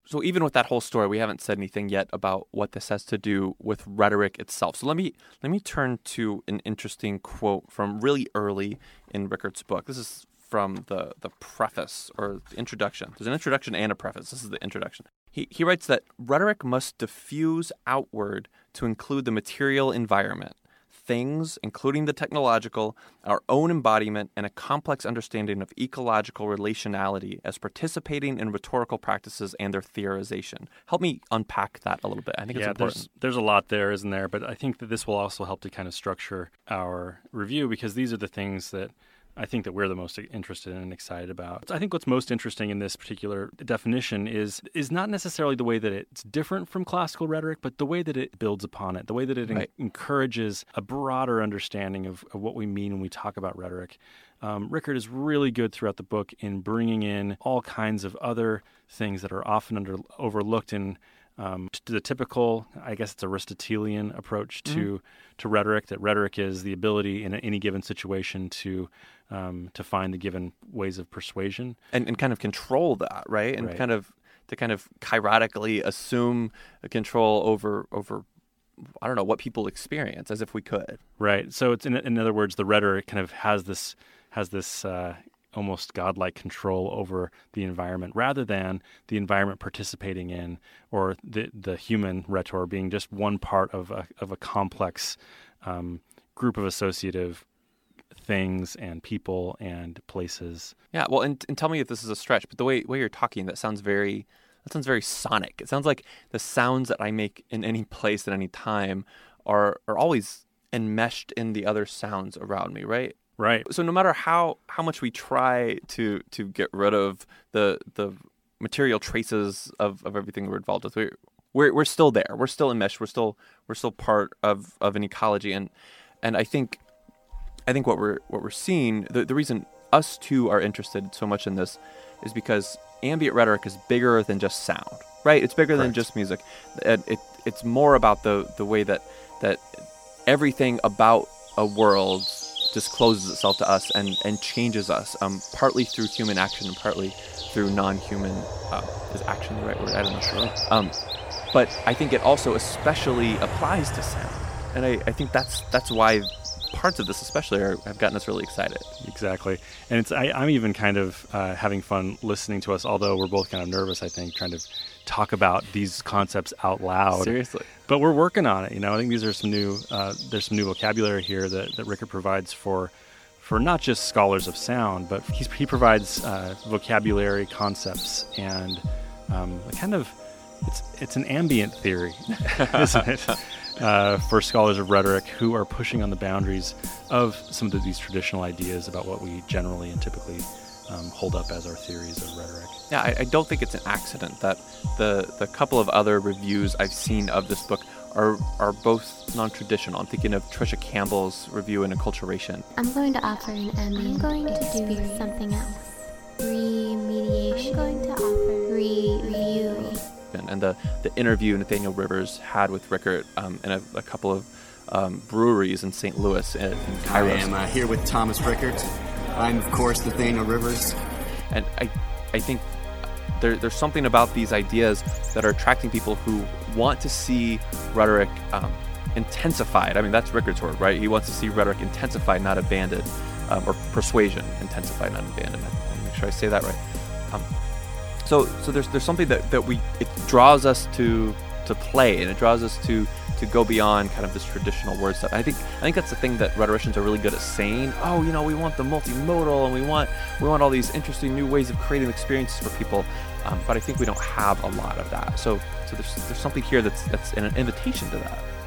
So even with that whole story, we haven't said anything yet about what this has to do with rhetoric itself. So let me turn to an interesting quote from really early in Rickert's book. This is from the preface or the introduction. There's an introduction and a preface. This is the introduction. He writes that rhetoric must diffuse outward to include the material environment, things, including the technological, our own embodiment, and a complex understanding of ecological relationality as participating in rhetorical practices and their theorization. Help me unpack that a little bit. I think it's important. There's a lot there, isn't there? But I think that this will also help to kind of structure our review, because these are the things that I think that we're the most interested in and excited about. I think what's most interesting in this particular definition is not necessarily the way that it's different from classical rhetoric, but the way that it builds upon it, the way that it encourages a broader understanding of what we mean when we talk about rhetoric. Rickert is really good throughout the book in bringing in all kinds of other things that are often overlooked in to the typical, I guess it's Aristotelian approach to rhetoric, that rhetoric is the ability in any given situation to find the given ways of persuasion. And kind of control that, right? And kind of chirotically assume a control over I don't know, what people experience, as if we could. Right. So it's in other words, the rhetoric kind of has this almost godlike control over the environment, rather than the environment participating in, or the human rhetor being just one part of a complex group of associative things and people and places. Yeah, well, and tell me if this is a stretch, but the way you're talking, that sounds very sonic. It sounds like the sounds that I make in any place at any time are always enmeshed in the other sounds around me, right? Right. So no matter how much we try to get rid of the material traces of everything we're involved with, we're still there. We're still enmeshed. We're still part of an ecology. And I think what we're seeing, the reason us two are interested so much in this is because ambient rhetoric is bigger than just sound, right? It's bigger than just music. It's more about the way that everything about a world discloses itself to us and changes us, partly through human action and partly through non-human. Is action the right word? I don't know. Sure. But I think it also especially applies to sound, and I think that's why parts of this especially have gotten us really excited. Exactly. And I'm even kind of having fun listening to us, although we're both kind of nervous, I think, trying to talk about these concepts out loud. Seriously. But we're working on it. I think these are some new vocabulary here that Rickert provides for not just scholars of sound, but he provides vocabulary, concepts, and it's an ambient theory, isn't it? For scholars of rhetoric who are pushing on the boundaries of some of these traditional ideas about what we generally and typically hold up as our theories of rhetoric. Yeah, I don't think it's an accident that the couple of other reviews I've seen of this book are both non-traditional. I'm thinking of Trisha Campbell's review in Acculturation. I'm going to offer an ambient experience. Something else. Remediation. I'm going to offer review. And the interview Nathaniel Rivers had with Rickert in a couple of breweries in St. Louis in Cairo. I am here with Thomas Rickert. I'm, of course, Nathaniel Rivers. And I think there's something about these ideas that are attracting people who want to see rhetoric intensified. I mean, that's Rickert's word, right? He wants to see rhetoric intensified, not abandoned, or persuasion intensified, not abandoned. I want to make sure I say that right. So there's something that it draws us to play, and it draws us to go beyond kind of this traditional word stuff. I think that's the thing that rhetoricians are really good at saying. Oh, we want the multimodal, and we want all these interesting new ways of creating experiences for people. But I think we don't have a lot of that. So there's something here that's an invitation to that.